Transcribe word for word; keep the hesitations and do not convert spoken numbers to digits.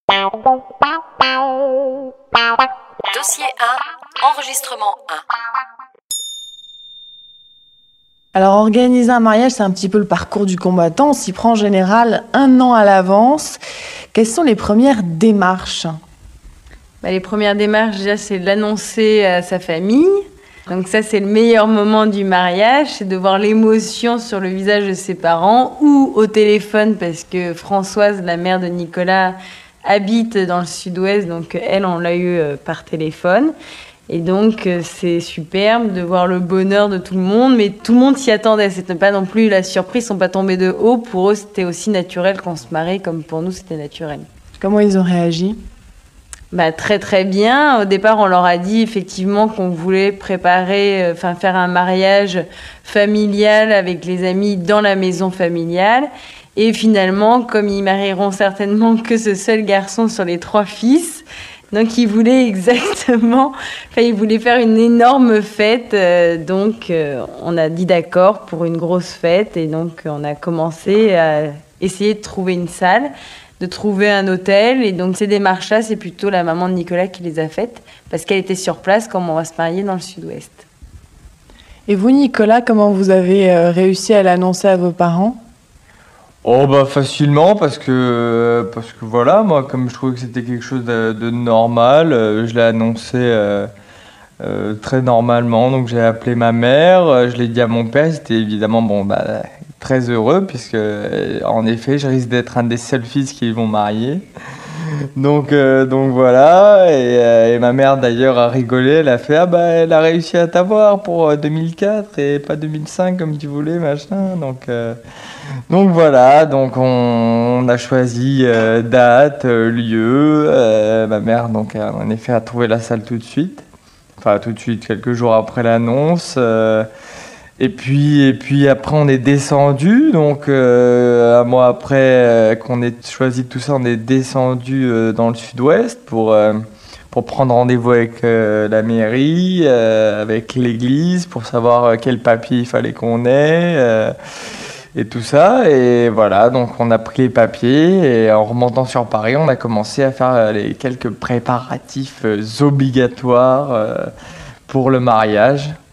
Dossier un, enregistrement un. Alors, organiser un mariage, c'est un petit peu le parcours du combattant. On s'y prend en général un an à l'avance. Quelles sont les premières démarches ? Bah, les premières démarches, déjà, c'est de l'annoncer à sa famille. Donc ça, c'est le meilleur moment du mariage, c'est de voir l'émotion sur le visage de ses parents ou au téléphone, parce que Françoise, la mère de Nicolas, habite dans le sud-ouest, donc elle, on l'a eu par téléphone. Et donc, c'est superbe de voir le bonheur de tout le monde, mais tout le monde s'y attendait. C'était pas non plus la surprise, ils sont pas tombés de haut. Pour eux, c'était aussi naturel qu'on se marie, comme pour nous, c'était naturel. Comment ils ont réagi ? Bah, très très bien. Au départ, on leur a dit effectivement qu'on voulait préparer, enfin faire un mariage familial avec les amis dans la maison familiale. Et finalement, comme ils marieront certainement que ce seul garçon sur les trois fils, donc ils voulaient exactement, enfin ils voulaient faire une énorme fête. Euh, donc euh, on a dit d'accord pour une grosse fête et donc on a commencé à essayer de trouver une salle, de trouver un hôtel. Et donc ces démarches-là, c'est plutôt la maman de Nicolas qui les a faites parce qu'elle était sur place comme on va se marier dans le sud-ouest. Et vous, Nicolas, comment vous avez euh, réussi à l'annoncer à vos parents ? Oh bah facilement parce que parce que voilà, moi comme je trouvais que c'était quelque chose de, de normal, euh, je l'ai annoncé euh, euh, très normalement. Donc j'ai appelé ma mère, euh, je l'ai dit à mon père, c'était évidemment bon bah très heureux puisque euh, en effet je risque d'être un des seuls fils qui vont marier. Donc, euh, donc voilà, et, euh, et ma mère d'ailleurs a rigolé, elle a fait « Ah bah elle a réussi à t'avoir pour deux mille quatre et pas deux mille cinq comme tu voulais, machin ». Donc, euh, donc voilà, donc on, on a choisi euh, date, euh, lieu, euh, ma mère donc a, en effet a trouvé la salle tout de suite, enfin tout de suite, quelques jours après l'annonce. Euh, Et puis, et puis après, on est descendu. Donc, euh, un mois après euh, qu'on ait choisi tout ça, on est descendu euh, dans le sud-ouest pour, euh, pour prendre rendez-vous avec euh, la mairie, euh, avec l'église, pour savoir euh, quel papier il fallait qu'on ait euh, et tout ça. Et voilà, donc on a pris les papiers et en remontant sur Paris, on a commencé à faire euh, les quelques préparatifs euh, obligatoires euh, pour le mariage.